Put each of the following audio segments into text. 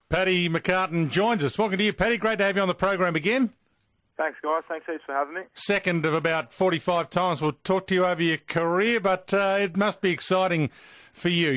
Paddy McCartan joins us. Welcome to you, Paddy. Great to have you on the program again. Thanks, guys. Thanks heaps for having me. Second of about 45 times we'll talk to you over your career, but it must be exciting for you.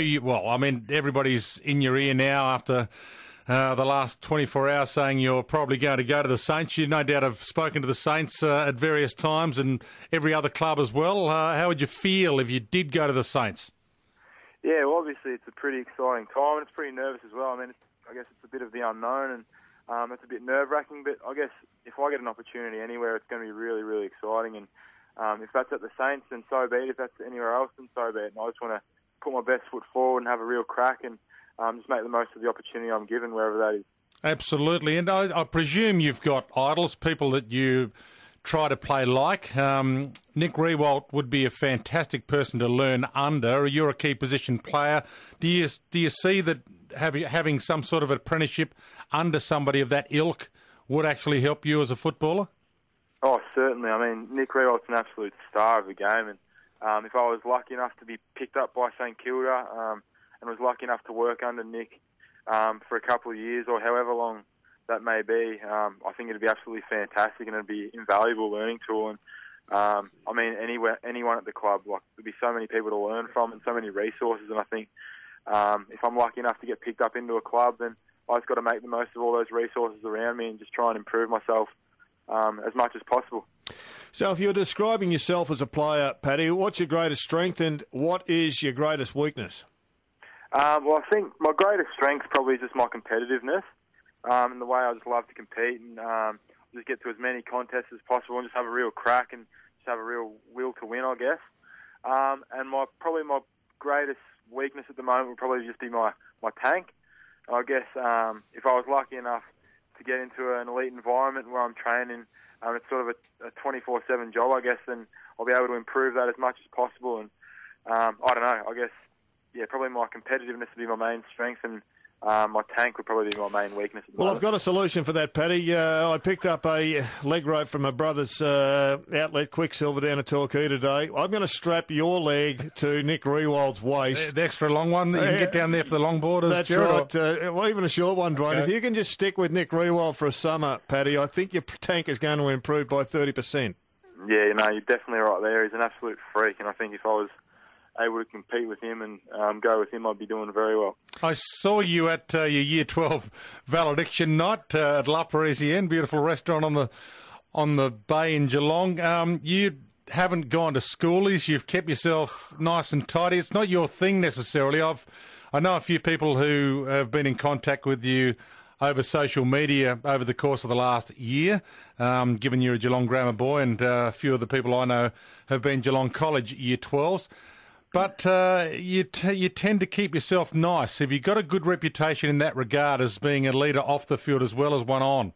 Everybody's in your ear now after the last 24 hours saying you're probably going to go to the Saints. You no doubt have spoken to the Saints at various times and every other club as well. How would you feel if you did go to the Saints? Yeah, well, obviously it's a pretty exciting time and it's pretty nervous as well. I guess it's a bit of the unknown and it's a bit nerve-wracking, but I guess if I get an opportunity anywhere, it's going to be really, really exciting. And if that's at the Saints, then so be it. If that's anywhere else, then so be it. And I just want to put my best foot forward and have a real crack and just make the most of the opportunity I'm given, wherever that is. Absolutely. And I presume you've got idols, people that you try to play like. Nick Riewoldt would be a fantastic person to learn under. You're a key position player. Do you see that having some sort of apprenticeship under somebody of that ilk would actually help you as a footballer? Oh, certainly. Nick Riewoldt's an absolute star of the game. And if I was lucky enough to be picked up by St Kilda and was lucky enough to work under Nick for a couple of years or however long that may be, I think it'd be absolutely fantastic and it'd be an invaluable learning tool. And anyone at the club, there'd be so many people to learn from and so many resources. And I think if I'm lucky enough to get picked up into a club, then I've just got to make the most of all those resources around me and just try and improve myself as much as possible. So if you're describing yourself as a player, Paddy, what's your greatest strength and what is your greatest weakness? I think my greatest strength probably is just my competitiveness and the way I just love to compete and just get to as many contests as possible and just have a real crack and just have a real will to win, I guess. And my greatest weakness at the moment would probably just be my tank. I guess if I was lucky enough to get into an elite environment where I'm training, it's sort of a 24/7 job, I guess, then I'll be able to improve that as much as possible. And I don't know, I guess, probably my competitiveness would be my main strength and my tank would probably be my main weakness. Well, I've got a solution for that, Paddy. I picked up a leg rope from my brother's outlet, Quicksilver, down at Torquay today. I'm going to strap your leg to Nick Riewoldt's waist. The extra long one that you can get down there for the longboarders. That's right. Well, even a short one, Dwayne. Okay. If you can just stick with Nick Riewoldt for a summer, Paddy, I think your tank is going to improve by 30%. Yeah, you're definitely right there. He's an absolute freak, and I think if I was able to compete with him and go with him, I'd be doing very well. I saw you at your Year 12 valediction night at La Parisienne, beautiful restaurant on the bay in Geelong. You haven't gone to schoolies. You've kept yourself nice and tidy. It's not your thing necessarily. I know a few people who have been in contact with you over social media over the course of the last year, given you're a Geelong Grammar boy, and a few of the people I know have been Geelong College Year 12s. But you tend to keep yourself nice. Have you got a good reputation in that regard as being a leader off the field as well as one on?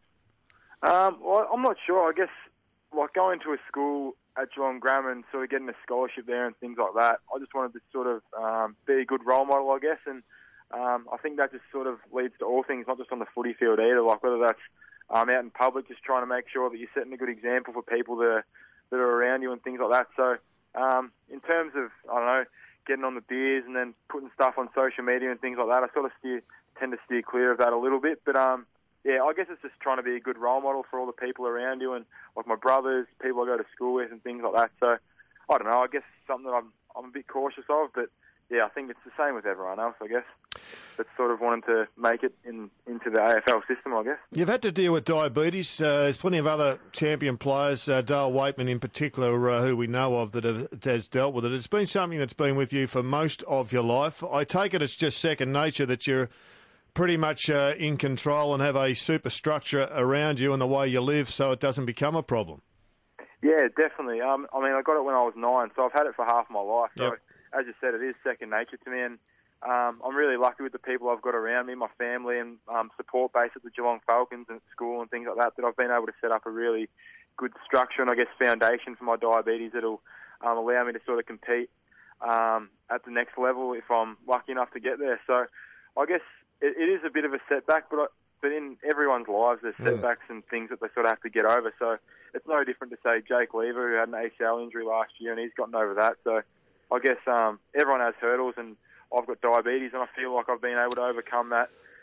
Well, I'm not sure. I guess going to a school at Geelong Grammar and sort of getting a scholarship there and things like that, I just wanted to sort of be a good role model, I guess. And I think that just sort of leads to all things, not just on the footy field either. Whether that's out in public, just trying to make sure that you're setting a good example for people that are around you and things like that. So in terms of, getting on the beers and then putting stuff on social media and things like that, I sort of tend to steer clear of that a little bit. But, I guess it's just trying to be a good role model for all the people around you and like my brothers, people I go to school with and things like that. So, I don't know, I guess it's something that I'm a bit cautious of, but I think it's the same with everyone else, I guess. That's sort of wanting to make it into the AFL system, I guess. You've had to deal with diabetes. There's plenty of other champion players, Dale Waitman in particular, who we know of that has dealt with it. It's been something that's been with you for most of your life. I take it it's just second nature that you're pretty much in control and have a superstructure around you and the way you live so it doesn't become a problem. Yeah, definitely. I got it when I was 9, so I've had it for half my life. So, Yep. As you said, it is second nature to me, and I'm really lucky with the people I've got around me, my family, and support base at the Geelong Falcons and at school and things like that I've been able to set up a really good structure and, I guess, foundation for my diabetes that'll allow me to sort of compete at the next level if I'm lucky enough to get there. So I guess it is a bit of a setback, but in everyone's lives there's setbacks and things that they sort of have to get over. So it's no different to, say, Jake Lever, who had an ACL injury last year, and he's gotten over that. So I guess everyone has hurdles, and I've got diabetes, and I feel like I've been able to overcome that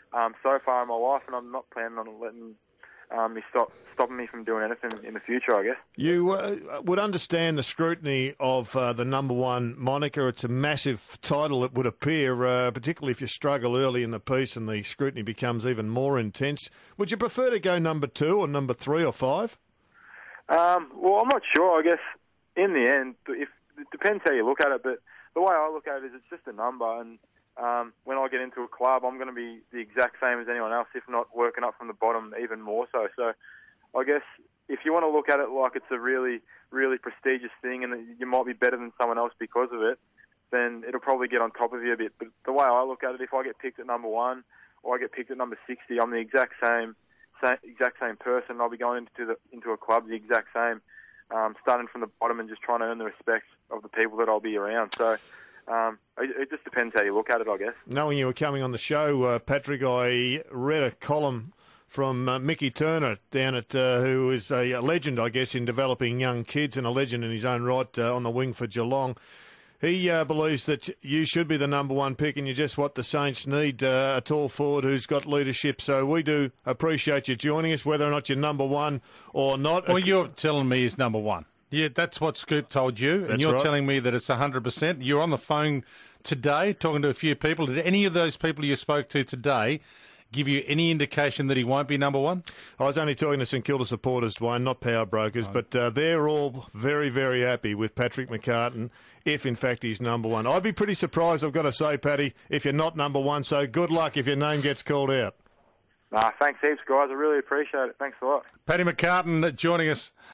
so far in my life, and I'm not planning on letting stopping me from doing anything in the future, I guess. You would understand the scrutiny of the number one moniker. It's a massive title, it would appear, particularly if you struggle early in the piece and the scrutiny becomes even more intense. Would you prefer to go number 2 or number 3 or 5? Well, I'm not sure. I guess in the end, it depends how you look at it, but the way I look at it is it's just a number, and when I get into a club, I'm going to be the exact same as anyone else, if not working up from the bottom even more so. So I guess if you want to look at it like it's a really, really prestigious thing and that you might be better than someone else because of it, then it'll probably get on top of you a bit. But the way I look at it, if I get picked at number 1 or I get picked at number 60, I'm the exact same person. I'll be going into a club the exact same, starting from the bottom and just trying to earn the respect of the people that I'll be around. So it just depends how you look at it, I guess. Knowing you were coming on the show, Patrick, I read a column from Mickey Turner down at who is a legend, I guess, in developing young kids and a legend in his own right on the wing for Geelong. He believes that you should be the number 1 pick and you're just what the Saints need, a tall forward who's got leadership. So we do appreciate you joining us, whether or not you're number 1 or not. Well, you're telling me he's number 1. Yeah, that's what Scoop told you, and you're telling me that it's 100%. You're on the phone today talking to a few people. Did any of those people you spoke to today give you any indication that he won't be number 1? I was only talking to St Kilda supporters, Dwayne, not power brokers, but they're all very, very happy with Patrick McCartin if, in fact, he's number 1. I'd be pretty surprised, I've got to say, Paddy, if you're not number 1, so good luck if your name gets called out. Thanks heaps, guys. I really appreciate it. Thanks a lot. Paddy McCartin joining us